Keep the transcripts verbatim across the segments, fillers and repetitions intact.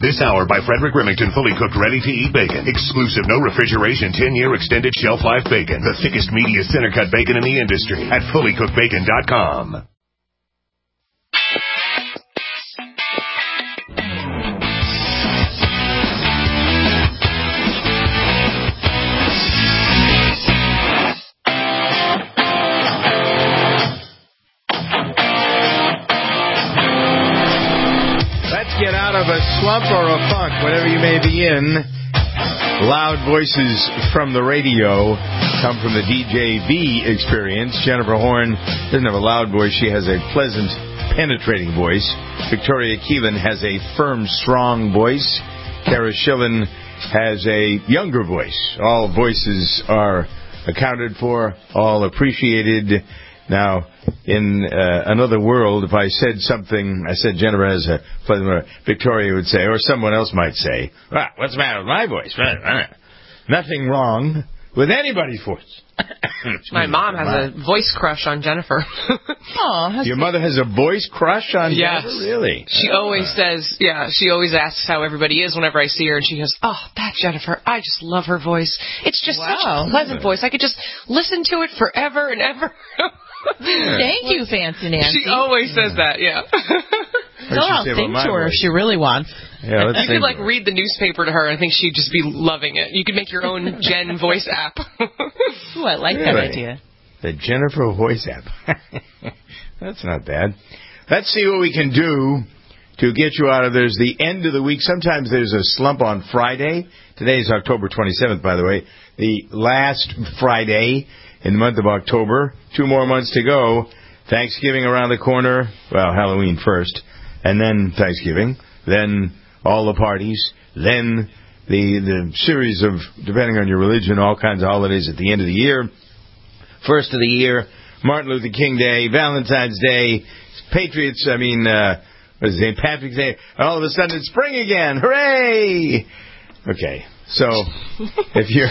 This hour by Frederick Remington, fully cooked, ready-to-eat bacon. Exclusive, no refrigeration, ten-year extended shelf life bacon. The thickest, meatiest, center-cut bacon in the industry at fully cooked bacon dot com. Get out of a slump or a funk, whatever you may be in. Loud voices from the radio come from the D J V experience. Jennifer Horn doesn't have a loud voice. She has a pleasant, penetrating voice. Victoria Keelan has a firm, strong voice. Kara Schillen has a younger voice. All voices are accounted for, all appreciated. Now, in uh, another world, if I said something, I said Jennifer has a pleasant, Victoria would say, or someone else might say, ah, what's the matter with my voice? Nothing wrong with anybody's voice. My mom has a voice crush on Jennifer. Oh, your mother has a voice crush on yes. Jennifer? Really? She oh. always says, yeah, she always asks how everybody is whenever I see her, and she goes, oh, that Jennifer, I just love her voice. It's just wow. such a pleasant voice. I could just listen to it forever and ever. Thank you, Fancy Nancy. She always says that, yeah. So I'll sing to her if she really wants. Yeah, let's you could, like, read the newspaper to her, and I think she'd just be loving it. You could make your own Jen voice app. Ooh, I like really? that idea. The Jennifer voice app. That's not bad. Let's see what we can do to get you out of. There's the end of the week. Sometimes there's a slump on Friday. Today is October twenty-seventh, by the way. The last Friday in the month of October. Two more months to go. Thanksgiving around the corner. Well, Halloween first. And then Thanksgiving. Then all the parties. Then the the series of, depending on your religion, all kinds of holidays at the end of the year. First of the year, Martin Luther King Day, Valentine's Day, Patriots, I mean, uh, what is it, Saint Patrick's Day. And all of a sudden it's spring again. Hooray! Okay, so if you're...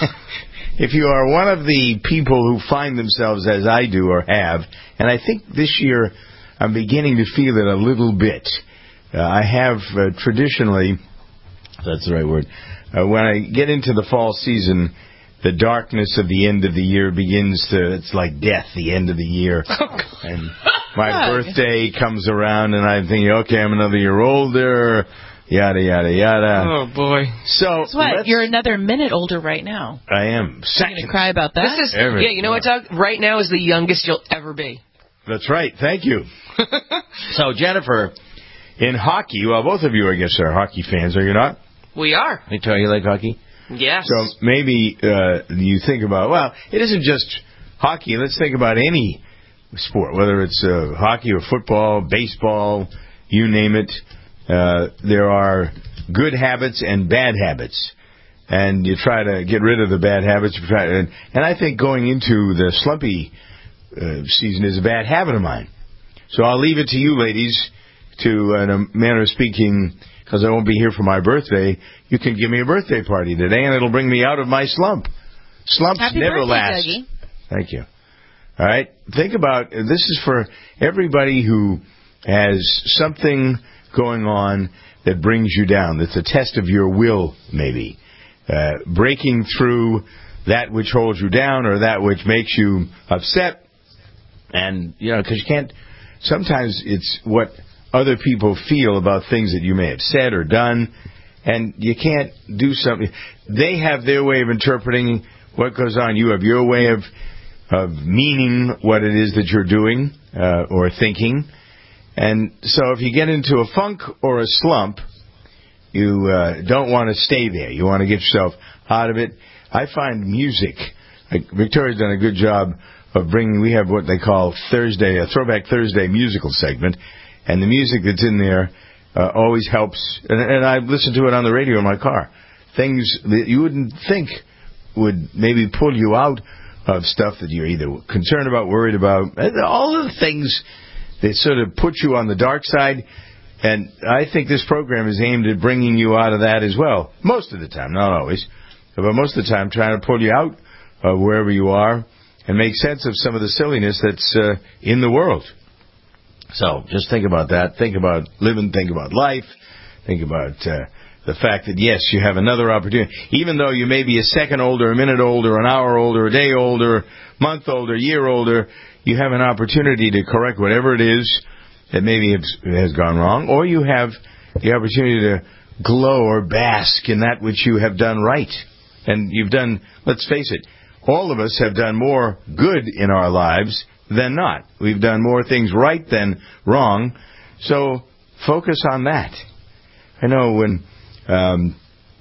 If you are one of the people who find themselves, as I do or have, and I think this year I'm beginning to feel it a little bit. Uh, I have uh, traditionally, if that's the right word, uh, when I get into the fall season, the darkness of the end of the year begins to, it's like death, the end of the year. Oh, and my birthday comes around and I'm thinking, okay, I'm another year older. Yada, yada, yada. Oh, boy. So, what? You're another minute older right now. I am. You're going to cry about that? This is, yeah, you know what, Doug? Right now is the youngest you'll ever be. That's right. Thank you. So, Jennifer, in hockey, well, both of you, I guess, are hockey fans, are you not? We are. Victoria, you like hockey? Yes. So, maybe uh, you think about, well, it isn't just hockey. Let's think about any sport, whether it's uh, hockey or football, baseball, you name it. Uh, there are good habits and bad habits, and you try to get rid of the bad habits. You try to, and, and I think going into the slumpy uh, season is a bad habit of mine. So I'll leave it to you, ladies, to, in a manner of speaking, because I won't be here for my birthday, you can give me a birthday party today, and it'll bring me out of my slump. Slumps Happy never birthday, last. Dougie. Thank you. All right? Think about, this is for everybody who has something going on that brings you down. That's a test of your will, maybe. Uh, breaking through that which holds you down or that which makes you upset. And, you know, because you can't... Sometimes it's what other people feel about things that you may have said or done, and you can't do something. They have their way of interpreting what goes on. You have your way of, of meaning what it is that you're doing uh, or thinking. And so if you get into a funk or a slump, you uh, don't want to stay there. You want to get yourself out of it. I find music, like Victoria's done a good job of bringing, we have what they call Thursday, a Throwback Thursday musical segment, and the music that's in there uh, always helps. And, and I listen to it on the radio in my car. Things that you wouldn't think would maybe pull you out of stuff that you're either concerned about, worried about, all of the things that sort of put you on the dark side. And I think this program is aimed at bringing you out of that as well. Most of the time, not always, but most of the time trying to pull you out of wherever you are and make sense of some of the silliness that's uh, in the world. So just think about that. Think about living. Think about life. Think about uh, the fact that, yes, you have another opportunity. Even though you may be a second older, a minute older, an hour older, a day older, month older, year older, you have an opportunity to correct whatever it is that maybe has gone wrong, or you have the opportunity to glow or bask in that which you have done right. And you've done, let's face it, all of us have done more good in our lives than not. We've done more things right than wrong. So focus on that. I know when um,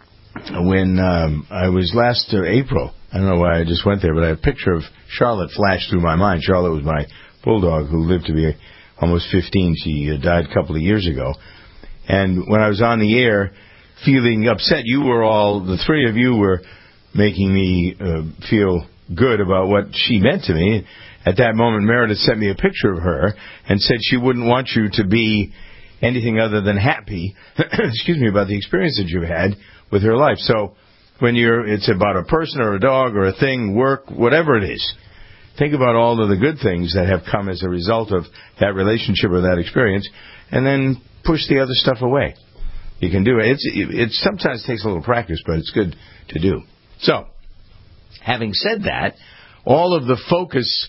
when um, I was last uh, April, I don't know why I just went there, but I had a picture of Charlotte flashed through my mind. Charlotte was my bulldog who lived to be almost fifteen. She uh, died a couple of years ago. And when I was on the air feeling upset, you were all, the three of you were making me uh, feel good about what she meant to me. At that moment, Meredith sent me a picture of her and said she wouldn't want you to be anything other than happy, excuse me, about the experience that you've had with her life. So when you're, it's about a person or a dog or a thing, work, whatever it is, think about all of the good things that have come as a result of that relationship or that experience, and then push the other stuff away. You can do it. It's, it sometimes takes a little practice, but it's good to do. So, having said that, all of the focus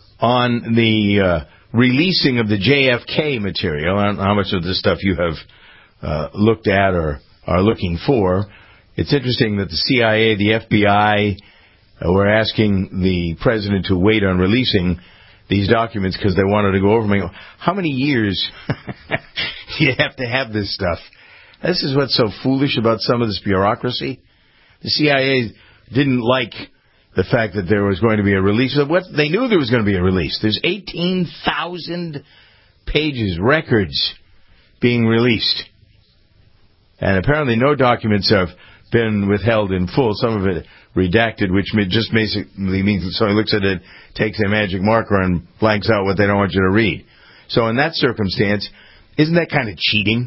on the uh, releasing of the J F K material, I don't know how much of this stuff you have uh, looked at or are looking for. It's interesting that the C I A, the F B I, uh, were asking the president to wait on releasing these documents because they wanted to go over them. How many years do you have to have this stuff? This is what's so foolish about some of this bureaucracy. The C I A didn't like the fact that there was going to be a release. What they knew there was going to be a release. There's eighteen thousand pages, records being released. And apparently no documents have been withheld in full. Some of it redacted, which just basically means that somebody looks at it, takes a magic marker, and blanks out what they don't want you to read. So in that circumstance, isn't that kind of cheating?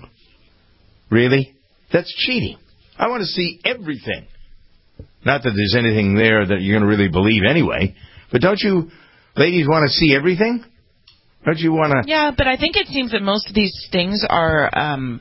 Really? That's cheating. I want to see everything. Not that there's anything there that you're going to really believe anyway, but don't you ladies want to see everything? Don't you want to... Yeah, but I think it seems that most of these things are um,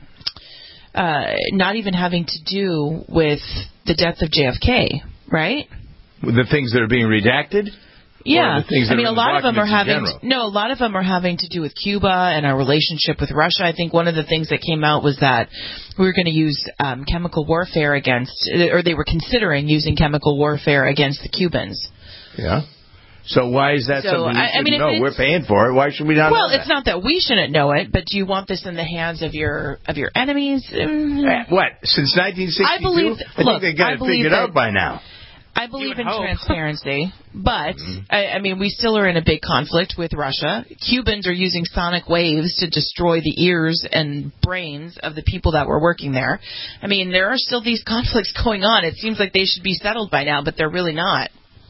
uh, not even having to do with the death of J F K, right? The things that are being redacted? Yeah, I mean, a lot of them are having to, no, a lot of them are having to do with Cuba and our relationship with Russia. I think one of the things that came out was that we were going to use um, chemical warfare against, or they were considering using chemical warfare against the Cubans. Yeah. So why is that so, something you I, I mean, know? We're paying for it. Why should we not well, know that? It's not that we shouldn't know it, but do you want this in the hands of your of your enemies? Uh, what? Since nineteen sixty-two? I believe. I Look, think they got I it figured that, out by now. I believe in hope. transparency, but, mm-hmm. I, I mean, we still are in a big conflict with Russia. Cubans are using sonic waves to destroy the ears and brains of the people that were working there. I mean, there are still these conflicts going on. It seems like they should be settled by now, but they're really not.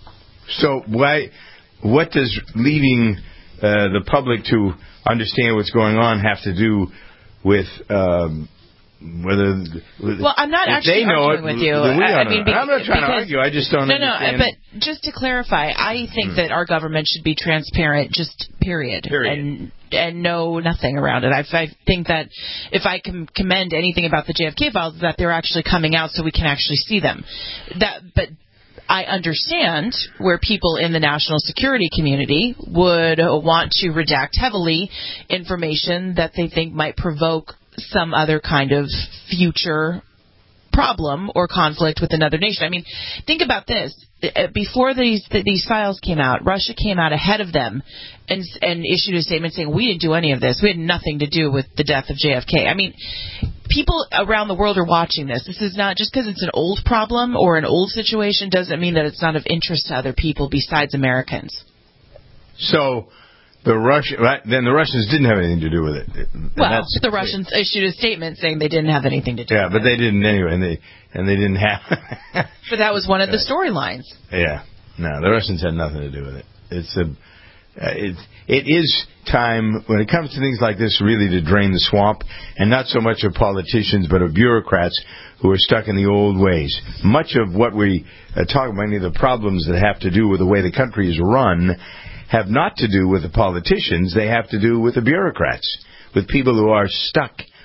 So why? What does leaving uh, the public to understand what's going on have to do with... Um, Whether well, I'm not actually arguing it, with you. I, I mean, because, I'm not trying because, to argue. I just don't no, understand. No, but just to clarify, I think hmm. that our government should be transparent, just period, period. and and know nothing around it. I, I think that if I can commend anything about the J F K files, that they're actually coming out so we can actually see them. That, but. I understand where people in the national security community would want to redact heavily information that they think might provoke some other kind of future problem or conflict with another nation. I mean, think about this. Before these these files came out, Russia came out ahead of them and and issued a statement saying, we didn't do any of this. We had nothing to do with the death of J F K. I mean, people around the world are watching this. This is not just because it's an old problem or an old situation doesn't mean that it's not of interest to other people besides Americans. So the Russian, then the Russians didn't have anything to do with it. And well, that's the Russians clear. issued a statement saying they didn't have anything to do yeah, with it. Yeah, but they didn't anyway, and they and they didn't have. But that was one of the storylines. Yeah, no, the Russians had nothing to do with it. It's a, uh, it it is time when it comes to things like this really to drain the swamp, and not so much of politicians but of bureaucrats who are stuck in the old ways. Much of what we uh, talk about, many of the problems that have to do with the way the country is run, have not to do with the politicians. They have to do with the bureaucrats, with people who are stuck,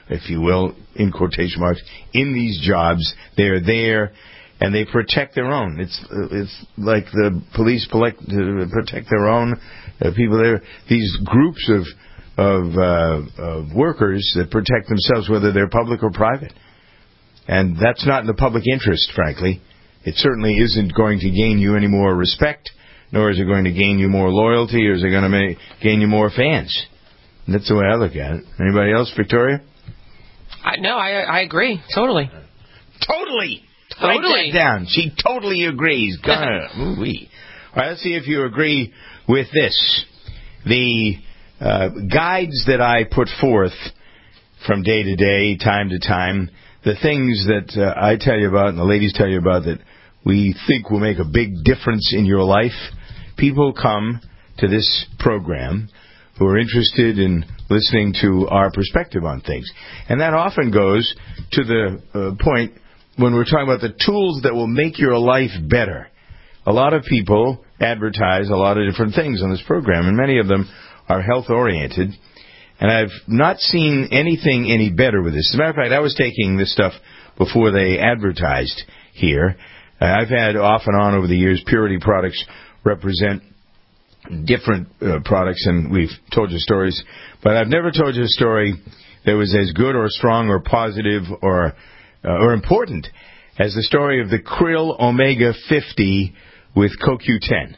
if you will, in quotation marks, in these jobs. They're there, and they protect their own. It's it's like the police protect, uh, protect their own uh, people there. These groups of of, uh, of workers that protect themselves, whether they're public or private. And that's not in the public interest, frankly. It certainly isn't going to gain you any more respect, nor is it going to gain you more loyalty, or is it going to make, gain you more fans. And that's the way I look at it. Anybody else, Victoria? I, no, I I agree. Totally. Totally. Totally. Write that down. She totally agrees. Ooh-wee. All right, let's see if you agree with this. The uh, guides that I put forth from day to day, time to time, the things that uh, I tell you about and the ladies tell you about that we think will make a big difference in your life, people come to this program who are interested in listening to our perspective on things. And that often goes to the uh, point when we're talking about the tools that will make your life better. A lot of people advertise a lot of different things on this program, and many of them are health-oriented. And I've not seen anything any better with this. As a matter of fact, I was taking this stuff before they advertised here. Uh, I've had off and on over the years Purity products represent different uh, products, and we've told you stories. But I've never told you a story that was as good or strong or positive or uh, or important as the story of the Krill Omega fifty with C O Q ten.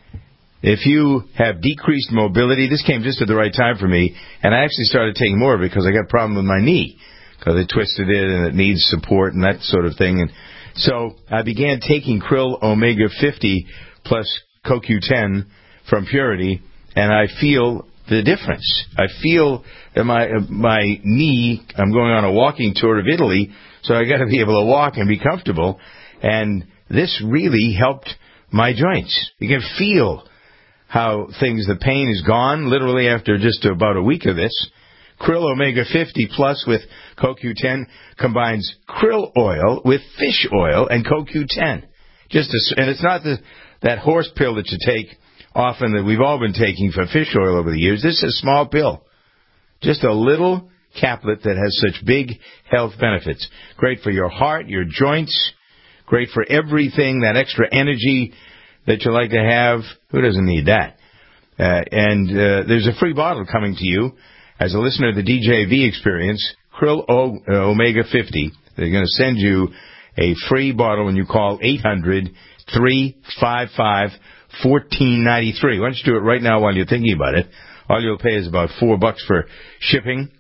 If you have decreased mobility, this came just at the right time for me, and I actually started taking more of it because I got a problem with my knee, because I twisted it and it needs support and that sort of thing. And so I began taking Krill Omega fifty plus C O Q ten from Purity, and I feel the difference. I feel that my my knee, I'm going on a walking tour of Italy, so I got to be able to walk and be comfortable, and this really helped my joints. You can feel how things, the pain is gone, literally after just about a week of this. Krill Omega fifty Plus with C O Q ten combines krill oil with fish oil and C O Q ten. Just a, and it's not the, that horse pill that you take often that we've all been taking for fish oil over the years. This is a small pill. Just a little caplet that has such big health benefits. Great for your heart, your joints, great for everything, that extra energy that you like to have. Who doesn't need that? Uh, and uh, there's a free bottle coming to you as a listener of the D J V Experience, Krill o- uh, Omega fifty. They're going to send you a free bottle when you call eight hundred, three five five, one four nine three. Why don't you do it right now while you're thinking about it? All you'll pay is about four bucks for shipping.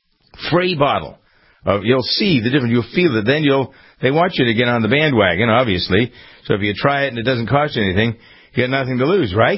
Free bottle. Uh, you'll see the difference. You'll feel it. Then you'll. They want you to get on the bandwagon, obviously. So if you try it and it doesn't cost you anything, you got nothing to lose, right?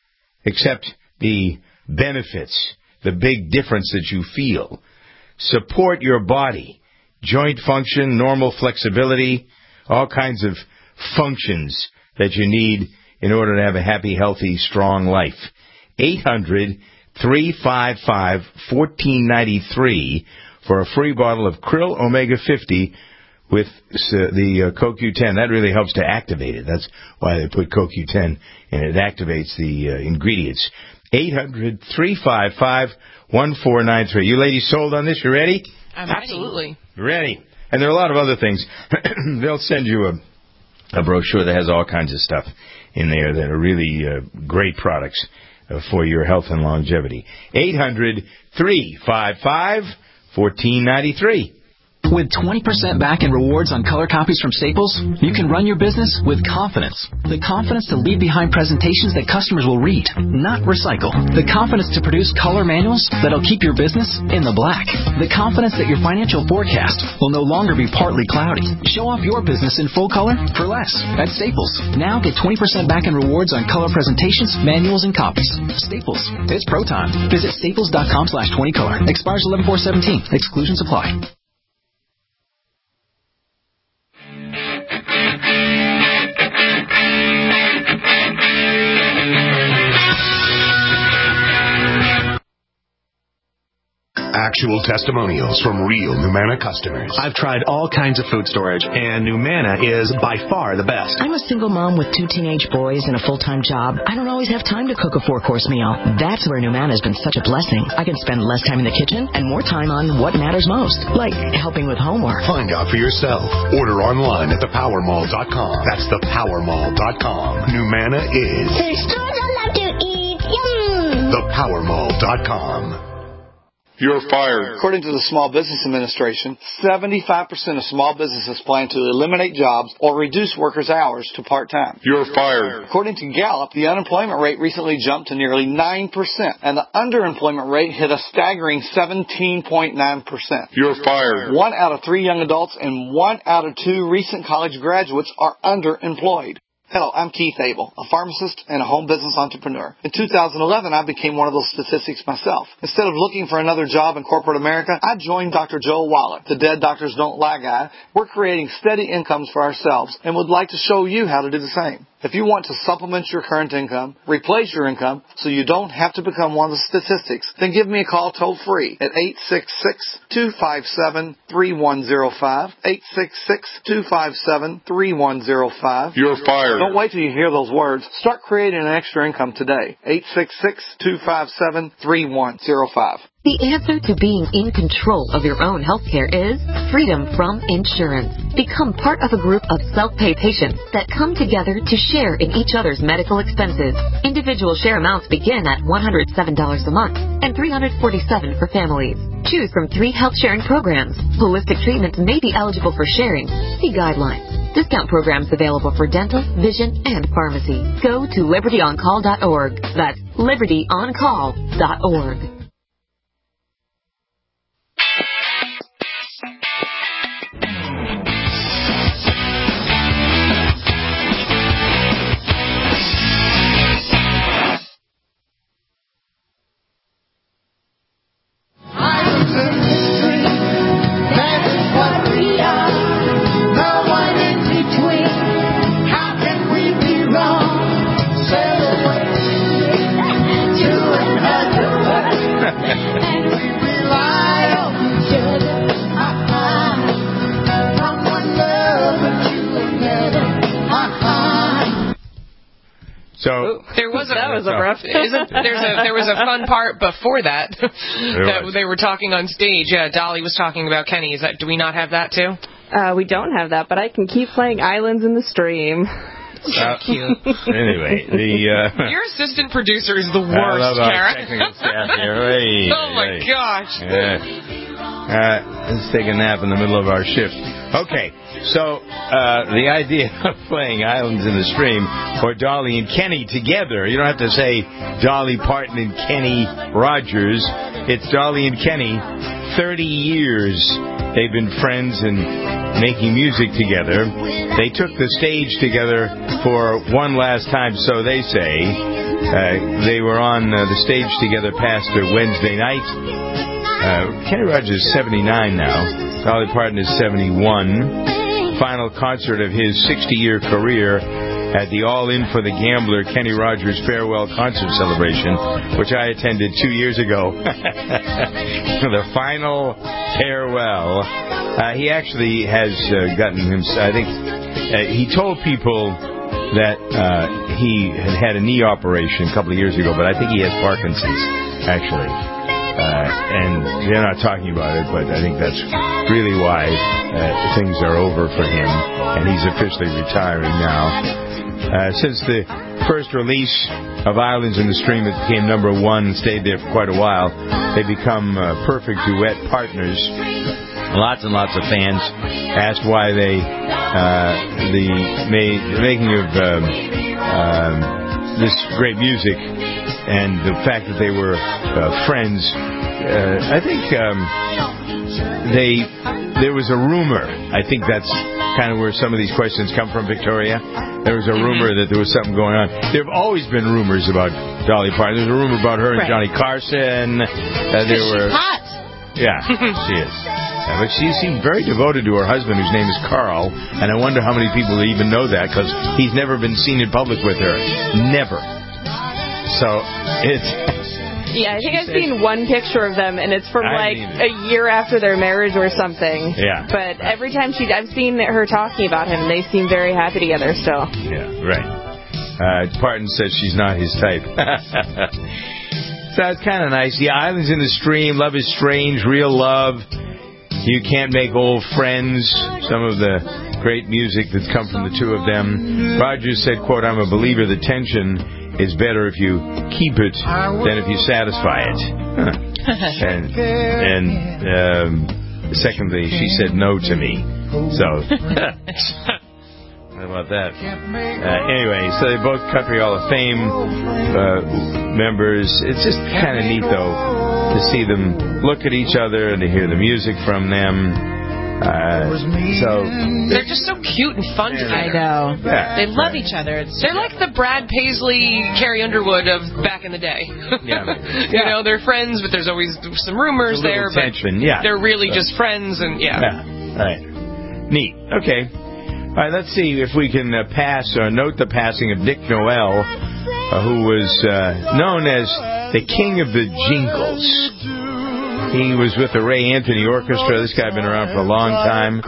Except the benefits, the big difference that you feel. Support your body, joint function, normal flexibility, all kinds of functions that you need in order to have a happy, healthy, strong life. eight hundred, three five five, one four nine three for a free bottle of Krill Omega fifty with uh, the uh, C O Q ten. That really helps to activate it. That's why they put C O Q ten, and it activates the uh, ingredients. eight hundred, three five five, one four nine three. You ladies sold on this? You ready? I'm Absolutely. Ready. And there are a lot of other things. They'll send you a, a brochure that has all kinds of stuff in there that are really uh, great products uh, for your health and longevity. eight hundred, three five five, one four nine three. With twenty percent back in rewards on color copies from Staples, you can run your business with confidence. The confidence to leave behind presentations that customers will read, not recycle. The confidence to produce color manuals that'll keep your business in the black. The confidence that your financial forecast will no longer be partly cloudy. Show off your business in full color for less at Staples. Now get twenty percent back in rewards on color presentations, manuals, and copies. Staples. It's pro time. Visit staples.com slash 20color. Expires eleven four seventeen. Exclusions apply. Actual testimonials from real Numanna customers. I've tried all kinds of food storage, and Numanna is by far the best. I'm a single mom with two teenage boys and a full-time job. I don't always have time to cook a four-course meal. That's where Numanna has been such a blessing. I can spend less time in the kitchen and more time on what matters most, like helping with homework. Find out for yourself. Order online at the power mall dot com. That's the power mall dot com. Numanna is... There's stores I love to eat. Yum! the power mall dot com. You're fired. According to the Small Business Administration, seventy-five percent of small businesses plan to eliminate jobs or reduce workers' hours to part-time. You're fired. According to Gallup, the unemployment rate recently jumped to nearly nine percent, and the underemployment rate hit a staggering seventeen point nine percent. You're fired. One out of three young adults and one out of two recent college graduates are underemployed. Hello, I'm Keith Abel, a pharmacist and a home business entrepreneur. In two thousand eleven, I became one of those statistics myself. Instead of looking for another job in corporate America, I joined Doctor Joel Wallach, the Dead Doctors Don't Lie guy. We're creating steady incomes for ourselves and would like to show you how to do the same. If you want to supplement your current income, replace your income, so you don't have to become one of the statistics, then give me a call toll-free at eight six six, two five seven, three one zero five, eight six six, two five seven, three one zero five. You're fired. Don't wait till you hear those words. Start creating an extra income today. eight six six, two five seven, three one zero five. The answer to being in control of your own healthcare is freedom from insurance. Become part of a group of self-pay patients that come together to share in each other's medical expenses. Individual share amounts begin at one hundred seven dollars a month and three hundred forty-seven dollars for families. Choose from three health sharing programs. Holistic treatments may be eligible for sharing. See guidelines. Discount programs available for dental, vision, and pharmacy. Go to liberty on call dot org. That's liberty on call dot org. So there was a that was a rough. Isn't there's a there was a fun part before that that they were talking on stage. Uh, Dolly was talking about Kenny. Is that do we not have that too? Uh, we don't have that, but I can keep playing Islands in the Stream. So uh, cute. Anyway, the uh, your assistant producer is the worst, I love our Karen. technical staff here. Hey, oh my hey. gosh. Yeah. Uh, let's take a nap in the middle of our shift. Okay, so uh, the idea of playing Islands in the Stream or Dolly and Kenny together, you don't have to say Dolly Parton and Kenny Rogers. It's Dolly and Kenny. thirty years they've been friends and making music together. They took the stage together for one last time, so they say. Uh, they were on uh, the stage together past uh, Wednesday night. Uh, Kenny Rogers is seventy-nine now. Dolly Parton is seventy-one. Final concert of his sixty-year career at the All In for the Gambler Kenny Rogers Farewell Concert Celebration, which I attended two years ago. The final farewell. Uh, he actually has uh, gotten him, I think, uh, he told people that uh, he had had a knee operation a couple of years ago, but I think he has Parkinson's, actually. Uh, and they're not talking about it, but I think that's really why uh, things are over for him, and he's officially retiring now. Uh, since the first release of Islands in the Stream, it became number one and stayed there for quite a while. They become uh, perfect duet partners. Lots and lots of fans asked why they, uh, the, ma- the making of um, um, this great music and the fact that they were uh, friends, uh, I think um, they there was a rumor. I think that's kind of where some of these questions come from, Victoria. There was a rumor that there was something going on. There have always been rumors about Dolly Parton. There's a rumor about her and right. Johnny Carson. Uh, there were, she's hot. Yeah, she is. Uh, but she seemed very devoted to her husband, whose name is Carl, and I wonder how many people even know that, because he's never been seen in public with her. Never. So it's Yeah, I think I've seen one picture of them, and it's from I like mean, a year after their marriage or something. Yeah. But every time she, I've seen her talking about him, and they seem very happy together still. Yeah, right. Uh, Parton says she's not his type. So it's kind of nice. The Islands in the Stream, Love is Strange, Real Love, You Can't Make Old Friends, some of the great music that's come from the two of them. Rogers said, quote, I'm a believer that tension is better if you keep it than if you satisfy it. Huh. and and um, secondly, she said no to me. So, how about that? Uh, anyway, so they're both Country Hall of Fame uh, members. It's just kind of neat, though, to see them look at each other and to hear the music from them. Uh, so they're just so cute and fun together. I know. Yeah, they love right. each other. It's they're like the Brad Paisley, Carrie Underwood of back in the day. Yeah. You Yeah. know, they're friends, but there's always some rumors there. Tension. But yeah. they're really so, just friends, and yeah. Yeah. Right. Neat. Okay. All right. Let's see if we can uh, pass or note the passing of Dick Noel, uh, who was uh, known as the King of the Jingles. He was with the Ray Anthony Orchestra. This guy had been around for a long time.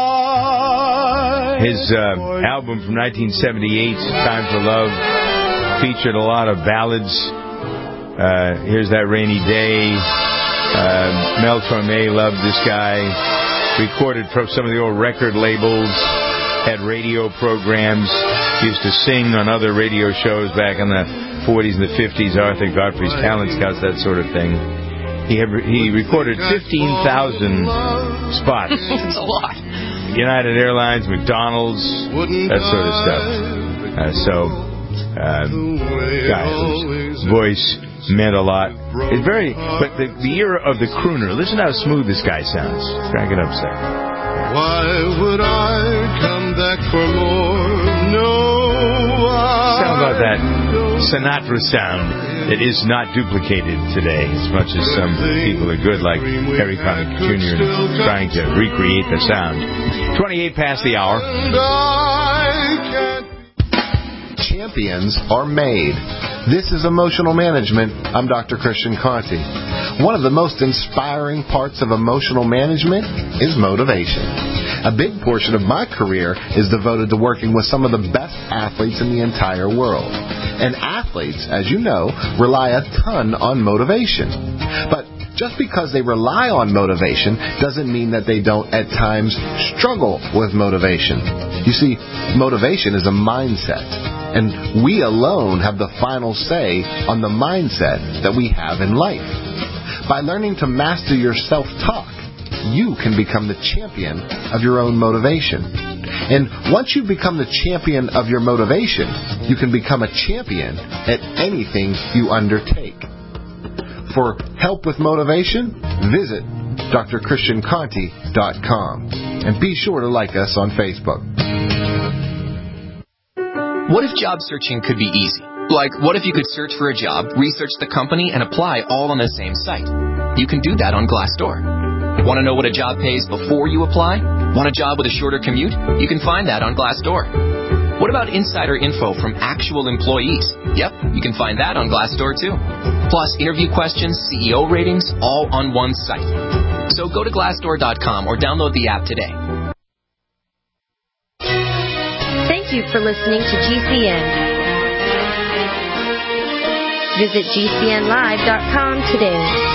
His uh, album from nineteen seventy-eight, Time for Love, featured a lot of ballads. Uh, Here's That Rainy Day. Uh, Mel Torme loved this guy. Recorded from some of the old record labels. Had radio programs. Used to sing on other radio shows back in the forties and the fifties. Arthur Godfrey's Talent Scouts, that sort of thing. He had, he recorded fifteen thousand spots. That's a lot. United Airlines, McDonald's, that sort of stuff. Uh, so, uh, God, his voice meant a lot. It's very, but the, the era of the crooner. Listen how smooth this guy sounds. Crank it up, sir. Why would I come back for more? No. Sound about that Sinatra sound that is not duplicated today, as much as some people are good, like Harry Connick Junior, in trying to recreate the sound. twenty-eight past the hour. Champions are made. This is Emotional Management. I'm Doctor Christian Conti. One of the most inspiring parts of emotional management is motivation. A big portion of my career is devoted to working with some of the best athletes in the entire world. And athletes, as you know, rely a ton on motivation. But just because they rely on motivation doesn't mean that they don't at times struggle with motivation. You see, motivation is a mindset. And we alone have the final say on the mindset that we have in life. By learning to master your self-talk, you can become the champion of your own motivation. And once you become the champion of your motivation, you can become a champion at anything you undertake. For help with motivation, visit D R Christian Conti dot com. And be sure to like us on Facebook. What if job searching could be easy? Like, what if you could search for a job, research the company, and apply all on the same site? You can do that on Glassdoor. Want to know what a job pays before you apply? Want a job with a shorter commute? You can find that on Glassdoor. What about insider info from actual employees? Yep, you can find that on Glassdoor too. Plus, interview questions, C E O ratings, all on one site. So go to Glassdoor dot com or download the app today. Thank you for listening to G C N. Visit G C N live dot com today.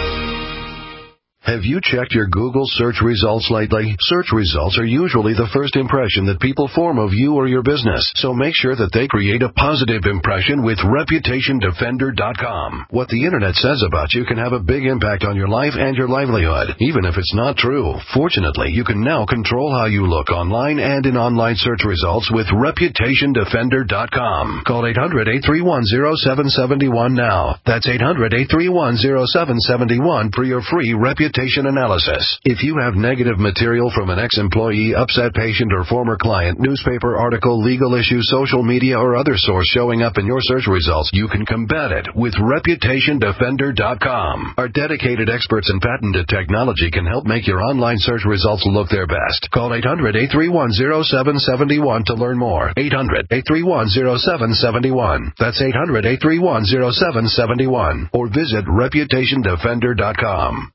Have you checked your Google search results lately? Search results are usually the first impression that people form of you or your business, so make sure that they create a positive impression with Reputation Defender dot com. What the Internet says about you can have a big impact on your life and your livelihood, even if it's not true. Fortunately, you can now control how you look online and in online search results with Reputation Defender dot com. Call eight hundred, eight three one, zero seven seven one now. That's eight hundred, eight three one, zero seven seven one for your free Reputation reputation analysis. If you have negative material from an ex-employee, upset patient, or former client, newspaper article, legal issue, social media, or other source showing up in your search results, you can combat it with reputation defender dot com. Our dedicated experts in patented technology can help make your online search results look their best. Call eight hundred, eight three one, zero seven seven one to learn more. eight hundred, eight three one, zero seven seven one. That's eight hundred, eight three one, zero seven seven one. Or visit reputation defender dot com.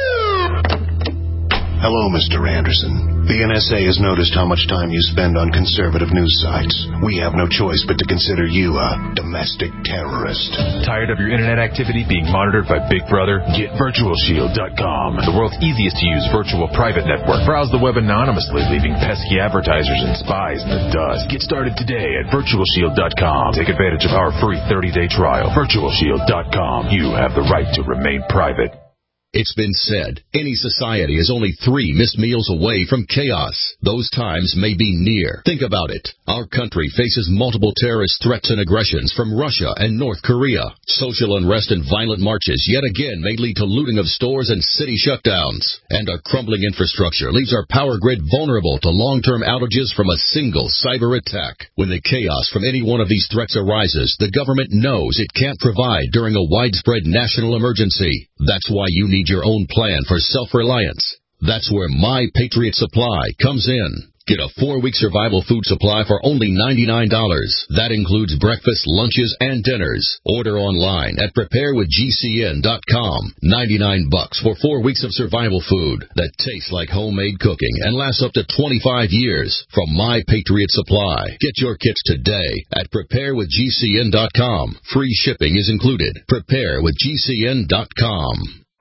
Hello, Mister Anderson. The N S A has noticed how much time you spend on conservative news sites. We have no choice but to consider you a domestic terrorist. Tired of your internet activity being monitored by Big Brother? Get virtual shield dot com, the world's easiest to use virtual private network. Browse the web anonymously, leaving pesky advertisers and spies in the dust. Get started today at virtual shield dot com. Take advantage of our free thirty-day trial. virtual shield dot com. You have the right to remain private. It's been said, any society is only three missed meals away from chaos. Those times may be near. Think about it. Our country faces multiple terrorist threats and aggressions from Russia and North Korea. Social unrest and violent marches yet again may lead to looting of stores and city shutdowns. And our crumbling infrastructure leaves our power grid vulnerable to long-term outages from a single cyber attack. When the chaos from any one of these threats arises, the government knows it can't provide during a widespread national emergency. That's why you need your own plan for self-reliance. That's where My Patriot Supply comes in. Get a four-week survival food supply for only ninety-nine dollars. That includes breakfast, lunches, and dinners. Order online at prepare with G C N dot com. ninety-nine bucks for four weeks of survival food that tastes like homemade cooking and lasts up to twenty-five years from My Patriot Supply. Get your kits today at prepare with G C N dot com. Free shipping is included. prepare with G C N dot com.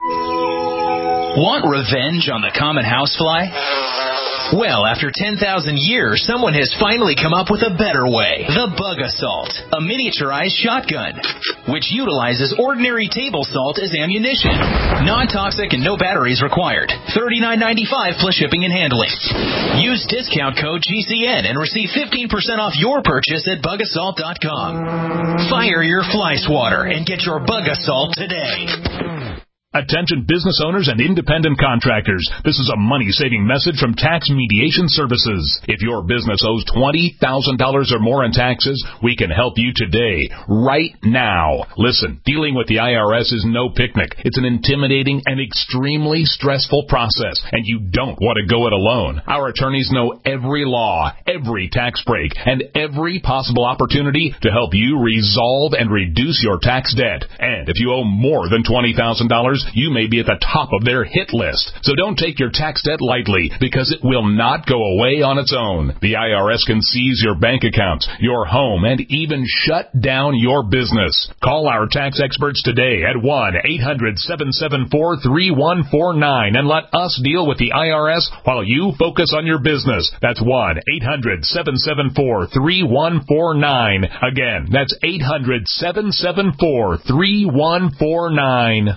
Want revenge on the common housefly? Well, after ten thousand years, someone has finally come up with a better way. The Bug Assault, a miniaturized shotgun, which utilizes ordinary table salt as ammunition. Non-toxic and no batteries required. thirty-nine ninety-five plus shipping and handling. Use discount code G C N and receive fifteen percent off your purchase at bug assault dot com. Fire your fly swatter and get your Bug Assault today. Attention business owners and independent contractors. This is a money-saving message from Tax Mediation Services. If your business owes twenty thousand dollars or more in taxes, we can help you today, right now. Listen, dealing with the I R S is no picnic. It's an intimidating and extremely stressful process, and you don't want to go it alone. Our attorneys know every law, every tax break, and every possible opportunity to help you resolve and reduce your tax debt. And if you owe more than twenty thousand dollars, you may be at the top of their hit list. So don't take your tax debt lightly, because it will not go away on its own. The I R S can seize your bank accounts, your home, and even shut down your business. Call our tax experts today at one eight hundred, seven seven four, three one four nine and let us deal with the I R S while you focus on your business. That's one eight hundred, seven seven four, three one four nine. Again, that's eight hundred, seven seven four, three one four nine.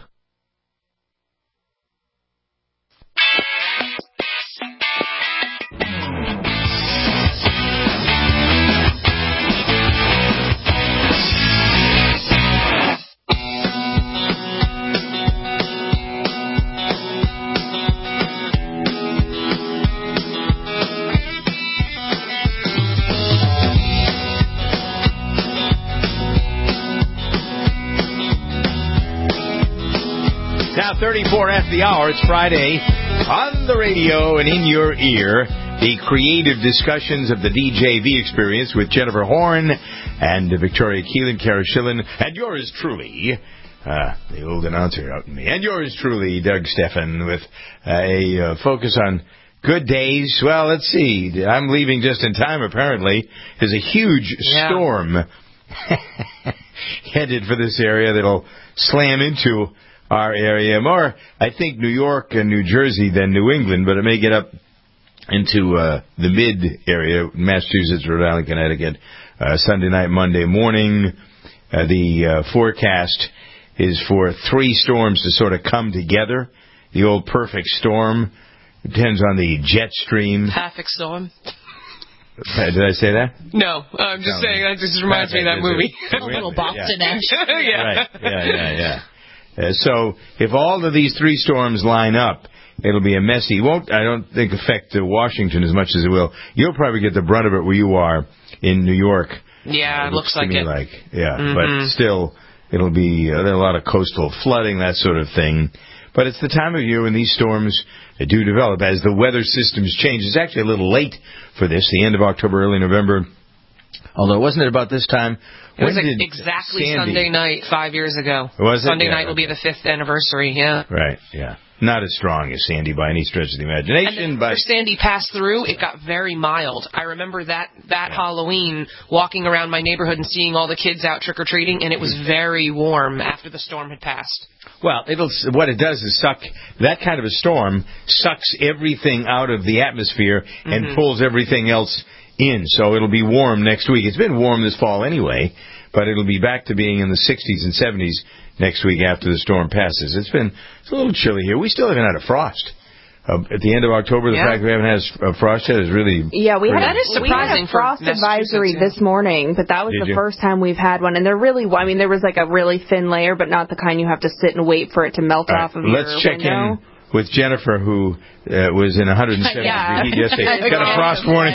thirty-four after the hour. It's Friday on the radio and in your ear. The creative discussions of the D J V experience with Jennifer Horn and Victoria Keelan, Kara Schillen, and yours truly, uh, the old announcer out in me, and yours truly, Doug Steffen, with a uh, focus on good days. Well, let's see. I'm leaving just in time, apparently. There's a huge yeah. storm headed for this area that'll slam into our area. More, I think, New York and New Jersey than New England, but it may get up into uh, the mid area, Massachusetts, Rhode Island, Connecticut, uh, Sunday night, Monday morning. Uh, the uh, forecast is for three storms to sort of come together. The old perfect storm. Depends on the jet stream. Perfect storm. Did I say that? No, I'm just no, saying that just reminds me of that movie. A little Boston-ish. yeah. Right. Yeah, yeah, yeah. Uh, so if all of these three storms line up, it'll be a messy. It won't, I don't think, affect uh, Washington as much as it will. You'll probably get the brunt of it where you are in New York. Yeah, uh, it looks, looks to like me it. Like, yeah, mm-hmm. but still, it'll be uh, there are a lot of coastal flooding, that sort of thing. But it's the time of year when these storms uh, do develop as the weather systems change. It's actually a little late for this, the end of October, early November. Although, wasn't it about this time? It was when like did exactly Sandy... Sunday night five years ago. Was it? Sunday Yeah, night will okay. be the fifth anniversary, yeah. Right, yeah. Not as strong as Sandy by any stretch of the imagination, and but... after Sandy passed through, it got very mild. I remember that, that yeah. Halloween, walking around my neighborhood and seeing all the kids out trick-or-treating, and it was very warm after the storm had passed. Well, it'll what it does is suck, that kind of a storm sucks everything out of the atmosphere and mm-hmm. pulls everything else in. So it'll be warm next week. It's been warm this fall anyway, but it'll be back to being in the sixties and seventies next week after the storm passes. It's been it's a little chilly here. We still haven't had a frost. Uh, at the end of October, the yeah. fact we haven't had a frost yet is really... Yeah, we had, that is surprising we had a frost advisory yeah. this morning, but that was Did the you? first time we've had one. And they're really, I mean, there was like a really thin layer, but not the kind you have to sit and wait for it to melt right. off of Let's your check window. in with Jennifer, who uh, was in one hundred seven yeah. degree heat yesterday. Got a frost warning.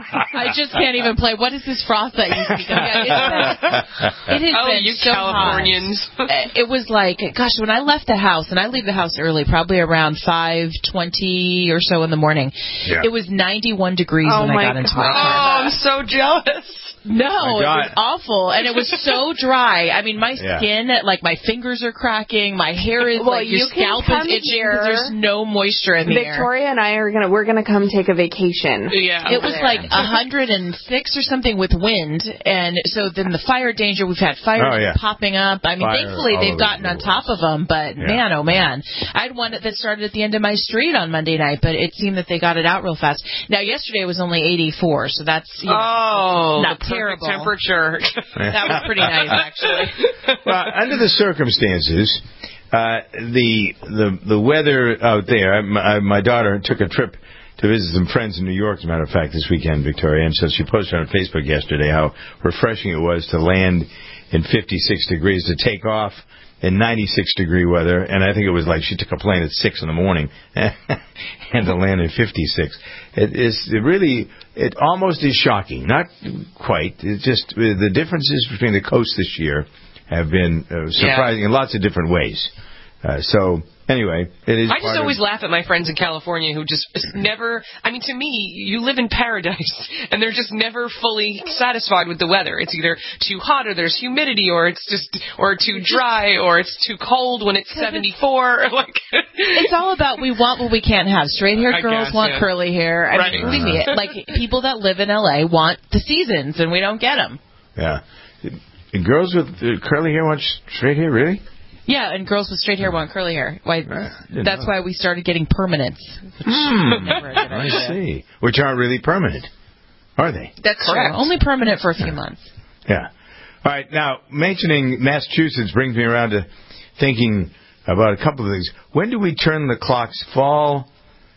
I just can't even play. What is this frost that you speak of? Yeah, it's been, it has oh, been you so Californians. hot. It was like, gosh, when I left the house, and I leave the house early, probably around five twenty or so in the morning, yeah. it was ninety-one degrees oh when I got God. into my car. Oh, I'm so jealous. No, it was awful, and it was so dry. I mean, my yeah. skin, like my fingers are cracking, my hair is well, like your you scalp is itching because there's no moisture in the Victoria air. Victoria and I are gonna we're gonna come take a vacation. Yeah, it was there. like one hundred six or something with wind, and so then the fire danger. We've had fires oh, yeah. popping up. I mean, Fire thankfully they've gotten on top of them, but yeah. man, oh man, I had one that started at the end of my street on Monday night, but it seemed that they got it out real fast. Now yesterday it was only eighty-four, so that's you know, oh not terrible temperature. That was pretty nice, actually. Well, under the circumstances, uh, the the the weather out there. My, my daughter took a trip to visit some friends in New York, as a matter of fact, this weekend, Victoria, and so she posted on Facebook yesterday how refreshing it was to land in fifty-six degrees, to take off in ninety-six degree weather, and I think it was like she took a plane at six in the morning and to land in fifty-six. It is it really, it almost is shocking. Not quite. It's just the differences between the coasts this year have been uh, surprising yeah. in lots of different ways. Uh, so anyway, it is. I just always of, laugh at my friends in California who just never. I mean, to me, you live in paradise, and they're just never fully satisfied with the weather. It's either too hot, or there's humidity, or it's just, or too dry, or it's too cold when it's seventy-four. Like it's all about we want what we can't have. Straight-haired girls guess, want yeah. curly hair. I right. mean, believe me, like people that live in L A want the seasons, and we don't get them. Yeah, and girls with uh, curly hair want straight hair, really? Yeah, and girls with straight hair want curly hair. Why? That's know. why we started getting permanents. Hmm. I see. Which aren't really permanent, are they? That's correct. True. Only permanent for a few months. Yeah. All right. Now, mentioning Massachusetts brings me around to thinking about a couple of things. When do we turn the clocks fall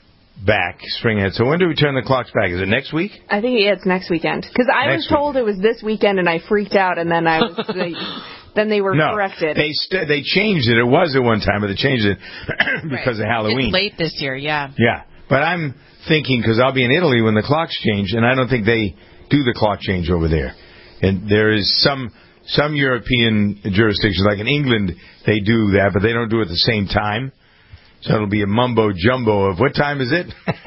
back, spring ahead? So when do we turn the clocks back? Is it next week? I think yeah, it's next weekend. Because I next was told weekend. it was this weekend, and I freaked out, and then I was... Like, then they were no, corrected. They st- they changed it. It was at one time, but they changed it because right. of Halloween. It's late this year, yeah. Yeah, but I'm thinking, because I'll be in Italy when the clocks change, and I don't think they do the clock change over there. And there is some some European jurisdictions, like in England, they do that, but they don't do it at the same time. So it'll be a mumbo jumbo of what time is it?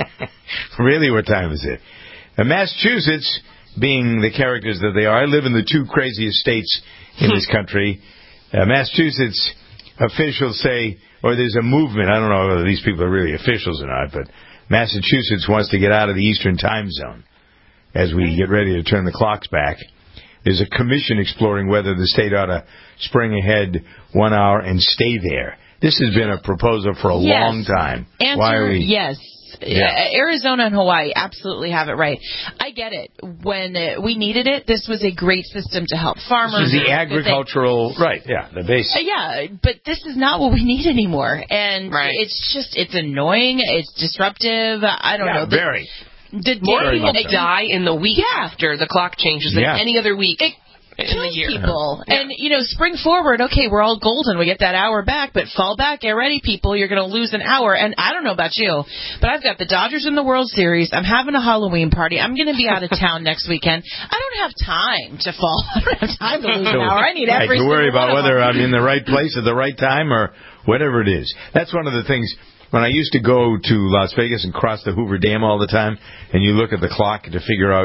Really, what time is it? And Massachusetts, being the characters that they are, I live in the two craziest states in this country. Uh, Massachusetts officials say, or there's a movement, I don't know whether these people are really officials or not, but Massachusetts wants to get out of the Eastern time zone as we get ready to turn the clocks back. There's a commission exploring whether the state ought to spring ahead one hour and stay there. This has been a proposal for a yes. long time. Answer, Why are we? Yes. Yeah. Arizona and Hawaii absolutely have it right. I get it. When uh, we needed it, this was a great system to help farmers. This is the agricultural, right, yeah, the base. Uh, yeah, but this is not what we need anymore. And right. it's just, it's annoying, it's disruptive, I don't yeah, know. The, very. The More day people that die in the week yeah. after the clock changes than yeah. any other week. It, in kills the year. people. Yeah. And, you know, spring forward, okay, we're all golden. We get that hour back, but fall back, get ready, people. You're going to lose an hour. And I don't know about you, but I've got the Dodgers in the World Series. I'm having a Halloween party. I'm going to be out of town next weekend. I don't have time to fall. I don't have time to lose an hour. I need every I to worry about whether them. I'm in the right place at the right time or whatever it is. That's one of the things. When I used to go to Las Vegas and cross the Hoover Dam all the time, and you look at the clock to figure out,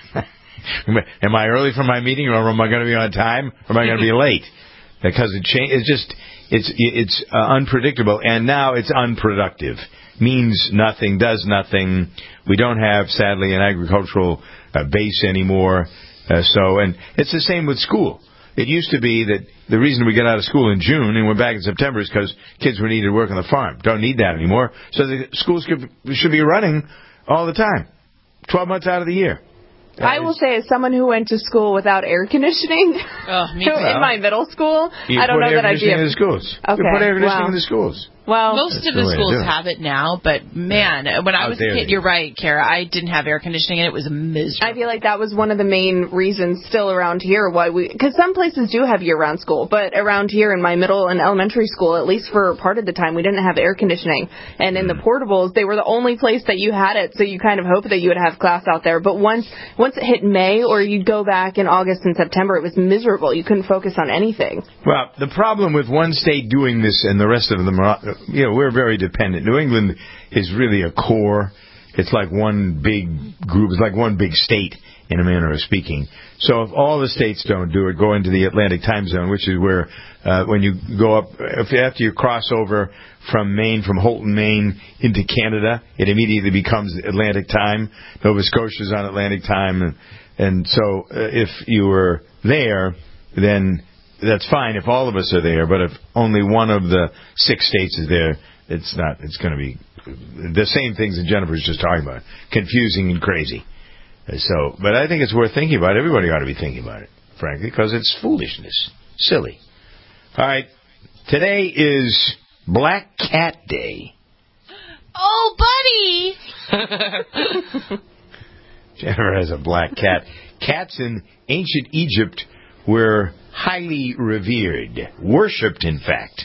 am I early for my meeting, or am I going to be on time, or am I going to be late? Because it cha- it's just it's it's uh, unpredictable, and now it's unproductive. Means nothing, does nothing. We don't have, sadly, an agricultural uh, base anymore. Uh, so, and it's the same with school. It used to be that the reason we got out of school in June and went back in September is because kids were needed to work on the farm. Don't need that anymore. So the schools could, should be running all the time, twelve months out of the year. That I will say, as someone who went to school without air conditioning oh, me too. in my middle school, you I don't know that I'd be. You put air conditioning in the schools. Okay. You put air conditioning wow. in the schools. Well, most of the schools have it now, but man, when I was a kid, you're right, Kara, I didn't have air conditioning and it was miserable. I feel like that was one of the main reasons still around here why we, because some places do have year-round school, but around here in my middle and elementary school, at least for part of the time, we didn't have air conditioning. And in the portables, they were the only place that you had it, so you kind of hoped that you would have class out there. But once once it hit May or you'd go back in August and September, it was miserable. You couldn't focus on anything. Well, the problem with one state doing this and the rest of them are, you know, we're very dependent. New England is really a core. It's like one big group. It's like one big state in a manner of speaking. So if all the states don't do it, go into the Atlantic time zone, which is where uh, when you go up, if after you cross over from Maine, from Holton, Maine, into Canada, it immediately becomes Atlantic time. Nova Scotia's on Atlantic time. And, and so uh, if you were there, then that's fine if all of us are there. But if only one of the six states is there, it's not. It's going to be the same things that Jennifer's just talking about, confusing and crazy. So, but I think it's worth thinking about. Everybody ought to be thinking about it, frankly, because it's foolishness, silly. All right, today is Black Cat Day. Oh, buddy! Jennifer has a black cat. Cats in ancient Egypt were highly revered, worshipped, in fact,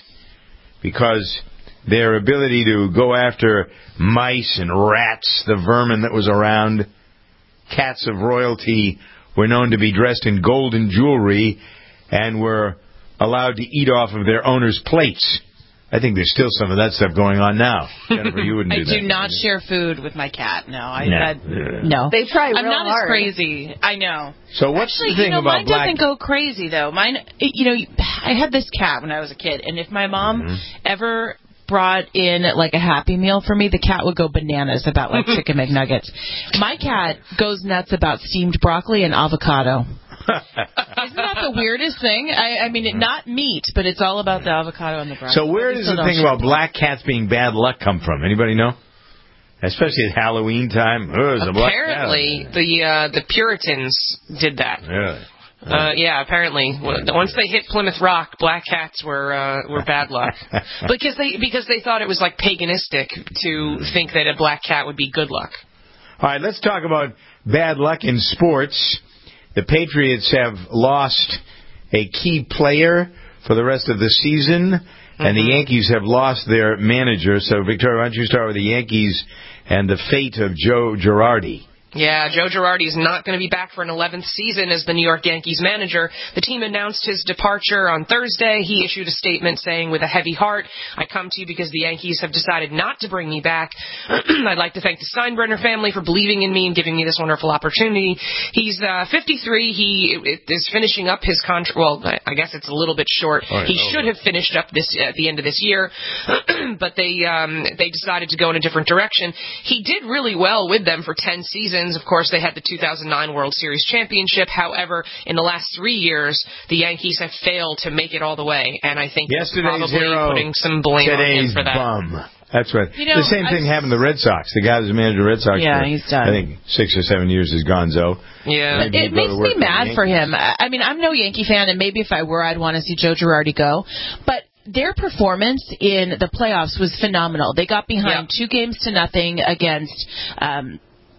because their ability to go after mice and rats, the vermin that was around. Cats of royalty were known to be dressed in golden jewelry and were allowed to eat off of their owners' plates. I think there's still some of that stuff going on now. Jennifer, you wouldn't do I that. do not share food with my cat. No, I, No. I no. They try real I'm not hard. as crazy. I know. So what's Actually, the thing you know, about mine black? doesn't go crazy though. Mine, it, you know, I had this cat when I was a kid, and if my mom Mm-hmm. ever brought in like a Happy Meal for me, the cat would go bananas about like chicken McNuggets. My cat goes nuts about steamed broccoli and avocado. Isn't that the weirdest thing? I, I mean, it, not meat, but it's all about the avocado and the broccoli. So where does the thing about black cats being bad luck come from? Anybody know? Especially at Halloween time. Oh, there's a black cat. Apparently, the uh, the Puritans did that. Really? Uh, yeah, apparently, once they hit Plymouth Rock, black cats were uh, were bad luck because they because they thought it was like paganistic to think that a black cat would be good luck. All right, let's talk about bad luck in sports. The Patriots have lost a key player for the rest of the season, mm-hmm. and the Yankees have lost their manager. So, Victoria, why don't you start with the Yankees and the fate of Joe Girardi? Yeah, Joe Girardi is not going to be back for an eleventh season as the New York Yankees manager. The team announced his departure on Thursday. He issued a statement saying, "With a heavy heart, I come to you because the Yankees have decided not to bring me back. I'd like to thank the Steinbrenner family for believing in me and giving me this wonderful opportunity." He's uh, fifty-three. He is finishing up his contract. Well, I guess it's a little bit short. Oh, he oh, should have finished up this at the end of this year, but they um, they decided to go in a different direction. He did really well with them for ten seasons. Of course, they had the two thousand nine World Series championship. However, in the last three years, the Yankees have failed to make it all the way, and I think Yesterday's probably hero, putting some blame on him today's for that. bum. That's right. You know, the same I thing just- happened to the Red Sox. The guy who's the manager of the Red Sox Yeah, for, he's done. I think, six or seven years is gonzo. Yeah. Maybe It he'll go makes to work me for the mad for Yankees. him. I I mean, I'm no Yankee fan, and maybe if I were, I'd want to see Joe Girardi go. But their performance in the playoffs was phenomenal. They got behind Yeah. two games to nothing against um,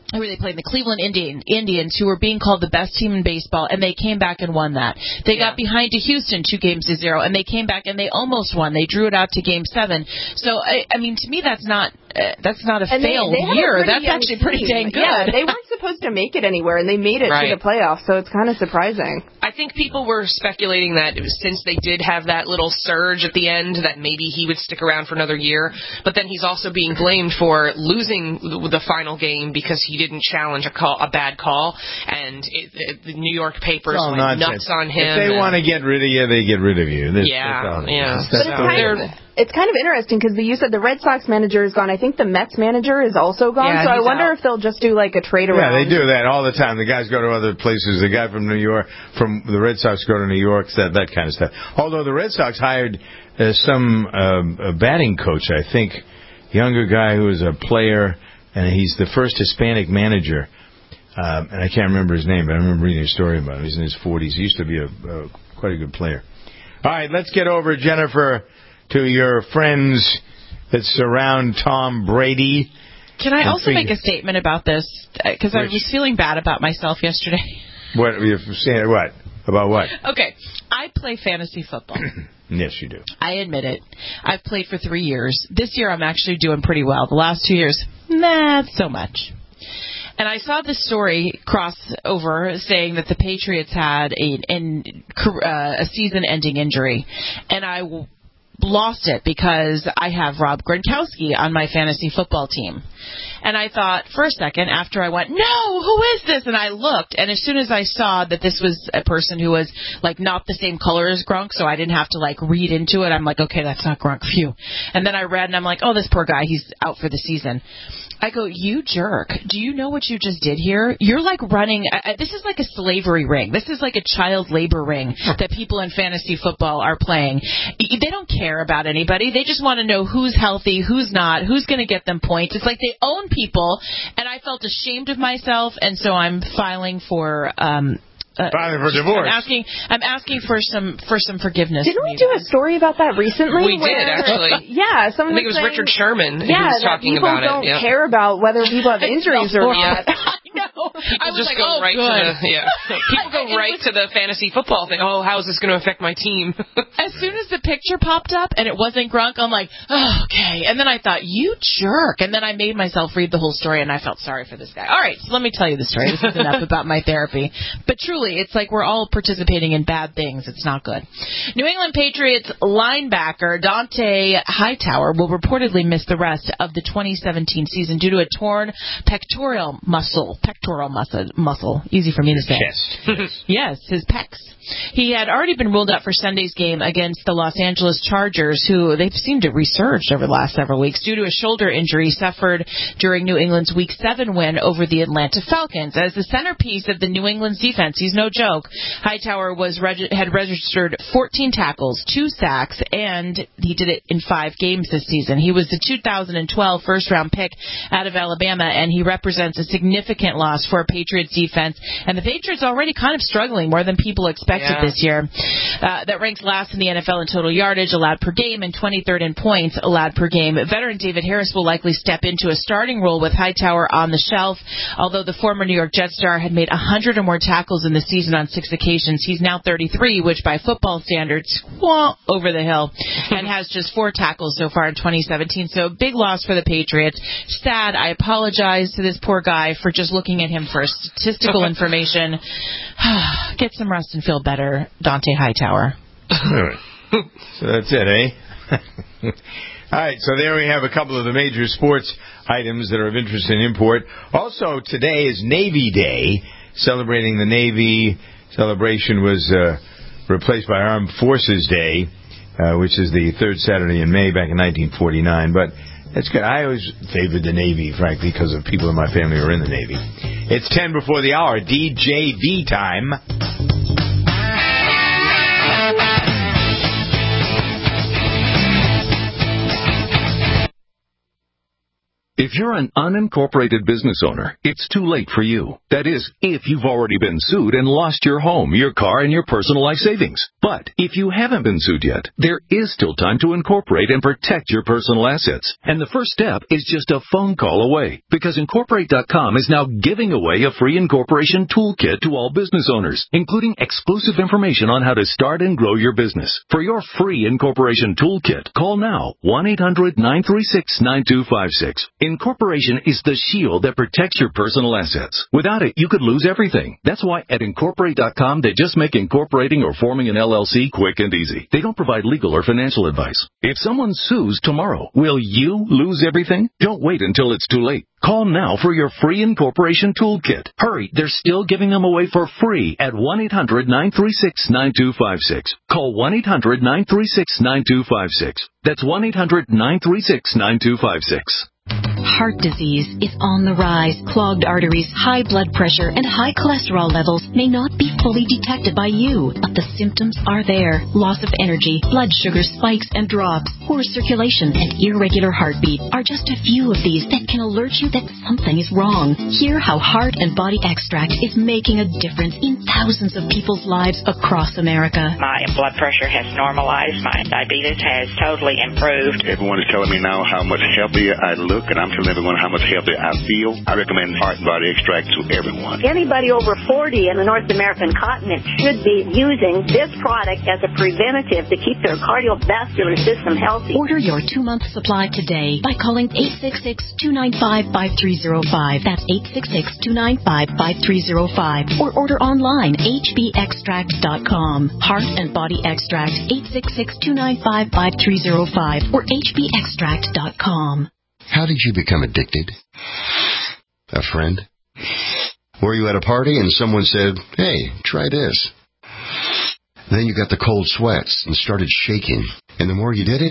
where they played the Cleveland Indian, Indians, who were being called the best team in baseball, and they came back and won that. They yeah. got behind to Houston two games to zero, and they came back and they almost won. They drew it out to game seven. So, I, I mean, to me, that's not uh, that's not a and failed they, they year. That's actually pretty team. dang good. Yeah, they weren't supposed to make it anywhere, and they made it right. to the playoffs, so it's kind of surprising. I think people were speculating that since they did have that little surge at the end, that maybe he would stick around for another year. But then he's also being blamed for losing the final game because he didn't challenge a call, a bad call, and it, it, the New York papers went nonsense. nuts on him. If they want to get rid of you, they get rid of you. That's, yeah, that's yeah. That's but it's kind, of, it's kind of interesting because you said the Red Sox manager is gone. I think the Mets manager is also gone. Yeah, so I wonder out. if they'll just do like a trade around. Yeah, they do that all the time. The guys go to other places. The guy from New York, from the Red Sox, go to New York. That that kind of stuff. Although the Red Sox hired uh, some uh, a batting coach, I think, younger guy who was a player, and he's the first Hispanic manager. Um, and I can't remember his name, but I remember reading a story about him. He's in his forties. He used to be a uh, quite a good player. All right, let's get over, Jennifer, to your friends that surround Tom Brady. Can I also make a statement about this? Because I was feeling bad about myself yesterday. What? You're saying what? About what? Okay. I play fantasy football. Yes, you do. I admit it. I've played for three years. This year I'm actually doing pretty well. The last two years, not so much. And I saw this story cross over saying that the Patriots had a, in, uh, a season-ending injury. And I w- lost it because I have Rob Gronkowski on my fantasy football team. And I thought for a second after I went, no, who is this? And I looked, and as soon as I saw that this was a person who was, like, not the same color as Gronk, so I didn't have to, like, read into it, I'm like, okay, that's not Gronk. Phew. And then I read, and I'm like, oh, this poor guy, he's out for the season. I go, you jerk. Do you know what you just did here? You're like running, uh, this is like a slavery ring. This is like a child labor ring that people in fantasy football are playing. They don't care about anybody. They just want to know who's healthy, who's not, who's going to get them points. It's like they own people, and I felt ashamed of myself, and so I'm filing for... Um, Uh, Filing for divorce. I'm asking. I'm asking for some for some forgiveness. Didn't we do a story about that recently? We where, did actually. Yeah, someone I think it was saying, Richard Sherman. Yeah, who was talking that people about don't it. Yeah. care about whether people have injuries or not. I know. People I was just like, go oh, right good. to the yeah. People go right to the fantasy football thing. Oh, how is this going to affect my team? As soon as the picture popped up and it wasn't Gronk, I'm like, oh, okay. And then I thought, you jerk. And then I made myself read the whole story, and I felt sorry for this guy. All right, so let me tell you the story. This is enough about my therapy. But truly, it's like we're all participating in bad things. It's not good. New England Patriots linebacker Dante Hightower will reportedly miss the rest of the twenty seventeen season due to a torn pectoral muscle. Pectoral muscle. muscle. Easy for me to say. Chest. Yes, his pecs. He had already been ruled out for Sunday's game against the Los Angeles Chargers, who they've seemed to resurge over the last several weeks due to a shoulder injury suffered during New England's Week seven win over the Atlanta Falcons. As the centerpiece of the New England's defense, he's no joke. Hightower was reg- had registered fourteen tackles, two sacks, and he did it in five games this season. He was the two thousand twelve first-round pick out of Alabama, and he represents a significant loss for a Patriots defense. And the Patriots already kind of struggling more than people expected yeah. this year. Uh, that ranks last in the N F L in total yardage allowed per game and twenty-third in points allowed per game. Veteran David Harris will likely step into a starting role with Hightower on the shelf. Although the former New York Jets star had made one hundred or more tackles in the season on six occasions, he's now thirty-three, which by football standards, wah, over the hill, and has just four tackles so far in twenty seventeen. So big loss for the Patriots. Sad. I apologize to this poor guy for just looking at him for statistical information. Get some rest and feel better, Dante Hightower. All right. So that's it, eh? All right, so there we have a couple of the major sports items that are of interest in import. Also, today is Navy Day, celebrating the Navy. Celebration was uh, replaced by Armed Forces Day, uh, which is the third Saturday in May back in nineteen forty-nine. But that's good. I always favored the Navy, frankly, because of people in my family who are in the Navy. It's ten before the hour. D J V time. If you're an unincorporated business owner, it's too late for you. That is, if you've already been sued and lost your home, your car, and your personal life savings. But if you haven't been sued yet, there is still time to incorporate and protect your personal assets. And the first step is just a phone call away, because Incorporate dot com is now giving away a free incorporation toolkit to all business owners, including exclusive information on how to start and grow your business. For your free incorporation toolkit, call now, one eight hundred nine three six nine two five six. Incorporation is the shield that protects your personal assets. Without it, you could lose everything. That's why at Incorporate dot com, they just make incorporating or forming an L L C quick and easy. They don't provide legal or financial advice. If someone sues tomorrow, will you lose everything? Don't wait until it's too late. Call now for your free incorporation toolkit. Hurry, they're still giving them away for free at one eight hundred nine three six nine two five six. Call one eight hundred nine three six nine two five six. That's one eight hundred nine three six nine two five six. Heart disease is on the rise. Clogged arteries, high blood pressure, and high cholesterol levels may not be fully detected by you, but the symptoms are there. Loss of energy, blood sugar spikes and drops, poor circulation, and irregular heartbeat are just a few of these that can alert you that something is wrong. Hear how Heart and Body Extract is making a difference in thousands of people's lives across America. My blood pressure has normalized. My diabetes has totally improved. Everyone is telling me now how much healthier I look, and I'm telling everyone how much healthier I feel. I recommend Heart and Body Extract to everyone. Anybody over forty in the North American continent should be using this product as a preventative to keep their cardiovascular system healthy. Order your two-month supply today by calling eight six six, two nine five, five three zero five. That's eight six six, two nine five, five three zero five. Or order online, h b extract dot com. Heart and Body Extract, eight six six, two nine five, five three zero five or h b extract dot com. How did you become addicted? A friend? Were you at a party and someone said, hey, try this? Then you got the cold sweats and started shaking. And the more you did it,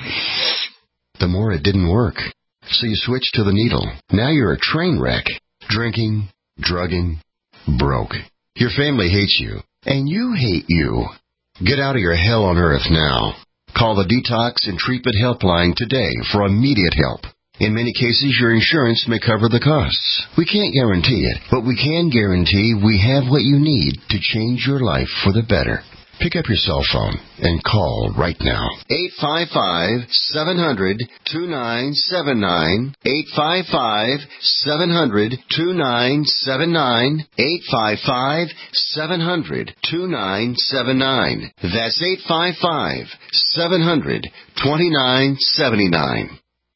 the more it didn't work. So you switched to the needle. Now you're a train wreck. Drinking, drugging, broke. Your family hates you. And you hate you. Get out of your hell on earth now. Call the Detox and Treatment Helpline today for immediate help. In many cases, your insurance may cover the costs. We can't guarantee it, but we can guarantee we have what you need to change your life for the better. Pick up your cell phone and call right now. eight five five, seven hundred, two nine seven nine. eight five five, seven hundred, two nine seven nine. eight five five, seven hundred, two nine seven nine. That's eight five five, seven hundred, two nine seven nine.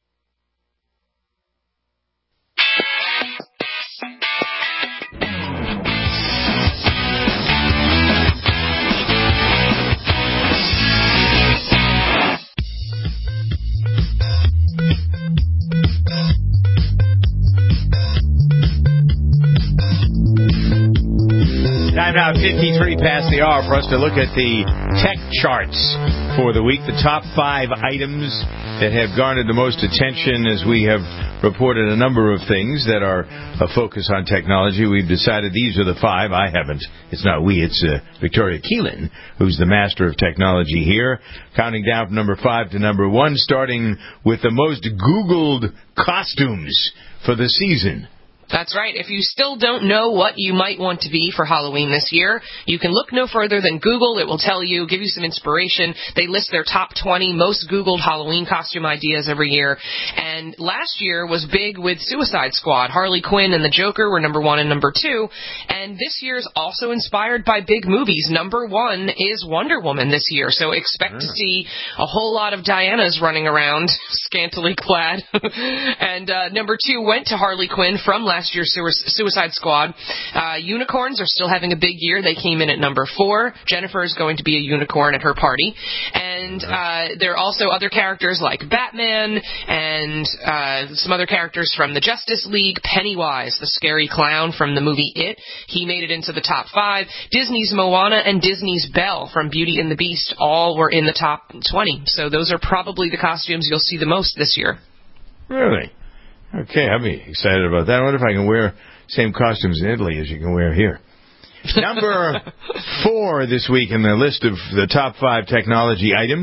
Time now, fifty-three past the hour, for us to look at the tech charts for the week. The top five items that have garnered the most attention as we have reported a number of things that are a focus on technology. We've decided these are the five. I haven't. It's not we. It's uh, Victoria Keelan, who's the master of technology here. Counting down from number five to number one, starting with the most Googled costumes for the season. That's right. If you still don't know what you might want to be for Halloween this year, you can look no further than Google. It will tell you, give you some inspiration. They list their top twenty most Googled Halloween costume ideas every year. And last year was big with Suicide Squad. Harley Quinn and the Joker were number one and number two. And this year is also inspired by big movies. Number one is Wonder Woman this year. So expect mm. to see a whole lot of Dianas running around, scantily clad. and uh, number two went to Harley Quinn from last Last year's Suicide Squad. Uh, unicorns are still having a big year. They came in at number four. Jennifer is going to be a unicorn at her party. And uh, there are also other characters like Batman and uh, some other characters from the Justice League. Pennywise, the scary clown from the movie It. He made it into the top five. Disney's Moana and Disney's Belle from Beauty and the Beast all were in the top twenty. So those are probably the costumes you'll see the most this year. Really? Okay, I'll be excited about that. I wonder if I can wear same costumes in Italy as you can wear here. Number four this week in the list of the top five technology items,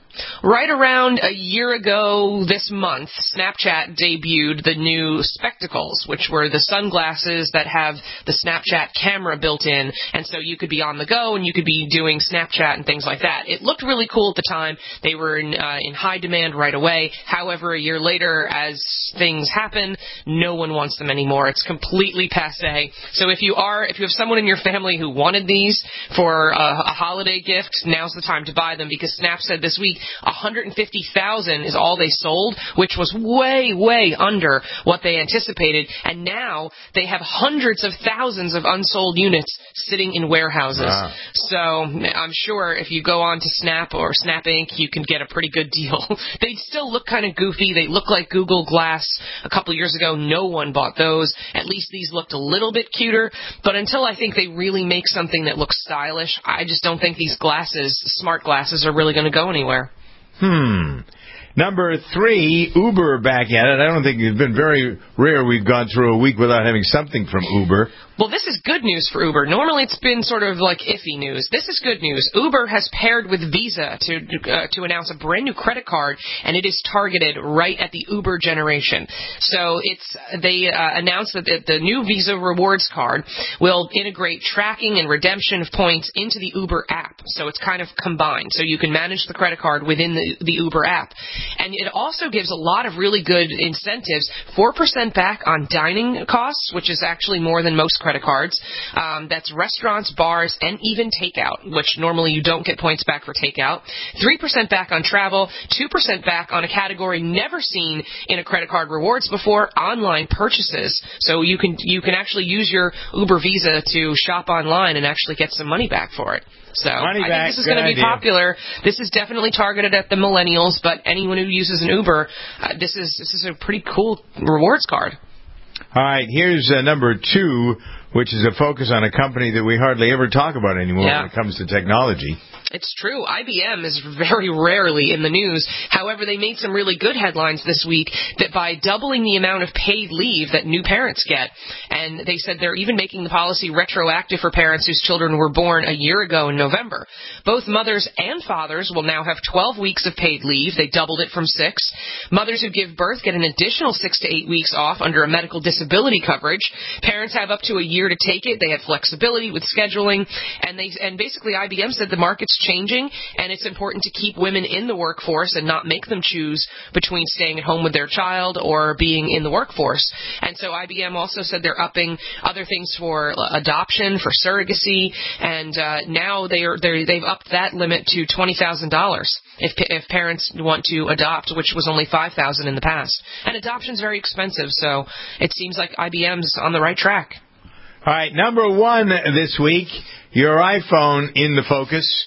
Right around a year ago this month, Snapchat debuted the new Spectacles, which were the sunglasses that have the Snapchat camera built in, and so you could be on the go and you could be doing Snapchat and things like that. It looked really cool at the time. They were in, uh, in high demand right away. However, a year later, as things happen, no one wants them anymore. It's completely passé. So if you are, if you have someone in your family who wanted these for a, a holiday gift, now's the time to buy them, because Snap said this week one hundred fifty thousand is all they sold, which was way, way under what they anticipated. And now they have hundreds of thousands of unsold units sitting in warehouses. Wow. So I'm sure if you go on to Snap or Snap Incorporated, you can get a pretty good deal. They still look kind of goofy. They look like Google Glass. A couple years ago, no one bought those. At least these looked a little bit cuter. But until I think they really make something that looks stylish, I just don't think these glasses, smart glasses, are really going to go anywhere. Hmm. Number three, Uber back at it. I don't think it's been very rare we've gone through a week without having something from Uber. Well, this is good news for Uber. Normally it's been sort of like iffy news. This is good news. Uber has paired with Visa to uh, to announce a brand new credit card, and it is targeted right at the Uber generation. So it's they uh, announced that the, the new Visa Rewards card will integrate tracking and redemption of points into the Uber app. So it's kind of combined. So you can manage the credit card within the, the Uber app. And it also gives a lot of really good incentives. four percent back on dining costs, which is actually more than most credit cards. Um, that's restaurants, bars, and even takeout, which normally you don't get points back for takeout. three percent back on travel, two percent back on a category never seen in a credit card rewards before, online purchases. So you can you can actually use your Uber Visa to shop online and actually get some money back for it. So money I back, think this is going to be idea. popular. This is definitely targeted at the millennials, but anyone who uses an Uber, uh, this is this is a pretty cool rewards card. All right, here's uh, number two, which is a focus on a company that we hardly ever talk about anymore yeah. when it comes to technology. It's true. I B M is very rarely in the news. However, they made some really good headlines this week that by doubling the amount of paid leave that new parents get, and they said they're even making the policy retroactive for parents whose children were born a year ago in November. Both mothers and fathers will now have twelve weeks of paid leave. They doubled it from six. Mothers who give birth get an additional six to eight weeks off under a medical disability coverage. Parents have up to a year to take it. They have flexibility with scheduling, and they and basically I B M said the market's changing, and it's important to keep women in the workforce and not make them choose between staying at home with their child or being in the workforce. And so I B M also said they're upping other things for adoption, for surrogacy, and uh, now they are they're, they've upped that limit to twenty thousand dollars if if parents want to adopt, which was only five thousand dollars in the past. And adoption's very expensive, so it seems like I B M's on the right track. All right, number one this week, your iPhone in the focus.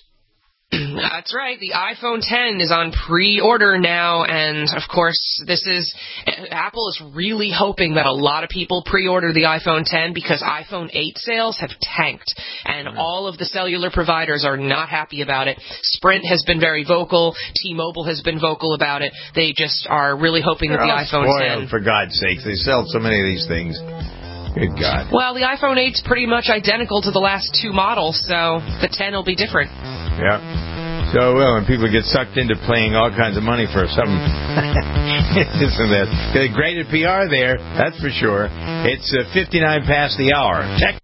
That's right. The iPhone ten is on pre-order now, and of course, this is Apple is really hoping that a lot of people pre-order the iPhone ten because iPhone eight sales have tanked, and mm-hmm. all of the cellular providers are not happy about it. Sprint has been very vocal. T-Mobile has been vocal about it. They just are really hoping They're that the all iPhone spoiled, ten. For God's sakes, they sell so many of these things. Good God. Well, the iPhone eight's pretty much identical to the last two models, so the ten will be different. Yeah. So, well, and people get sucked into paying all kinds of money for something. Isn't that? Great at P R there, that's for sure. It's uh, fifty-nine past the hour. Check.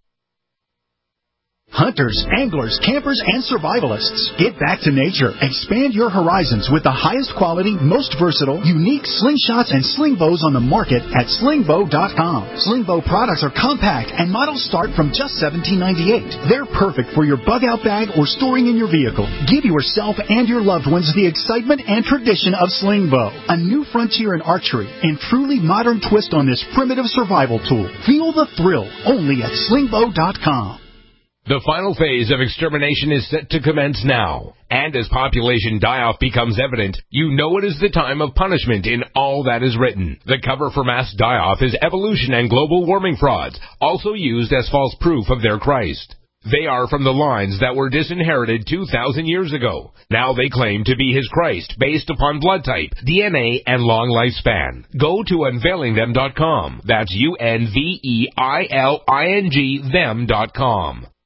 Hunters, anglers, campers, and survivalists. Get back to nature. Expand your horizons with the highest quality, most versatile, unique slingshots and sling bows on the market at sling bow dot com. Sling bow products are compact and models start from just seventeen ninety-eight. They're perfect for your bug out bag or storing in your vehicle. Give yourself and your loved ones the excitement and tradition of sling bow, a new frontier in archery and truly modern twist on this primitive survival tool. Feel the thrill only at sling bow dot com. The final phase of extermination is set to commence now. And as population die-off becomes evident, you know it is the time of punishment in all that is written. The cover for mass die-off is evolution and global warming frauds, also used as false proof of their Christ. They are from the lines that were disinherited two thousand years ago. Now they claim to be his Christ based upon blood type, D N A, and long lifespan. Go to unveiling them dot com. That's U N V E I L I N G them dot com.